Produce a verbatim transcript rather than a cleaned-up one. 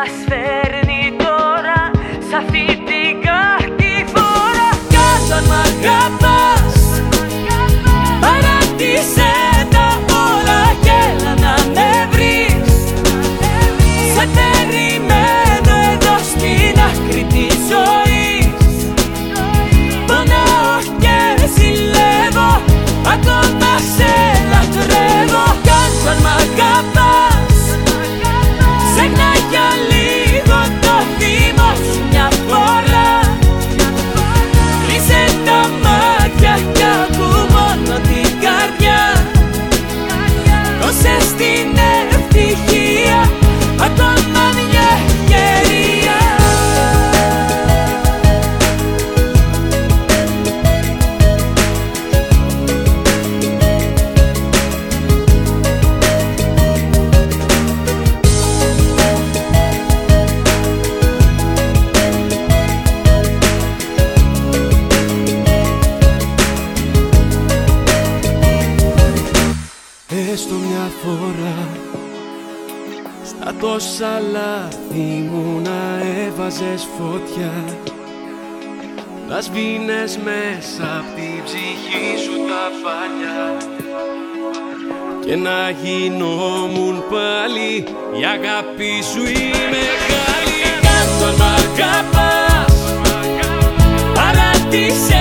μας φέρνει τώρα σ' αυτή την κατηφόρα. Κάτω αν μ' αγαπάς, παράτησε τα όλα κι έλα να με βρεις. Σε περιμένω εδώ στην άκρη της ζωής. Πονάω και ζηλεύω, ακόμα σε λατρεύω. Κάτω αν μ' αγαπάς, ξέχνα για λίγο το θύμα σου μια φορά. Κλείσε τα μάτια κι ακού μόνο την καρδιά. Δώσε στην ευτυχία ακόμα μια ευκαιρία. Έστω μια φορά στα τόσα λάθη μου να έβαζες φωτιά, να σβήνες μέσα απ' την ψυχή σου τα παλιά και να γινόμουν πάλι η αγάπη σου η μεγάλη. Κάτω αν μ' αγαπάς, παράτησε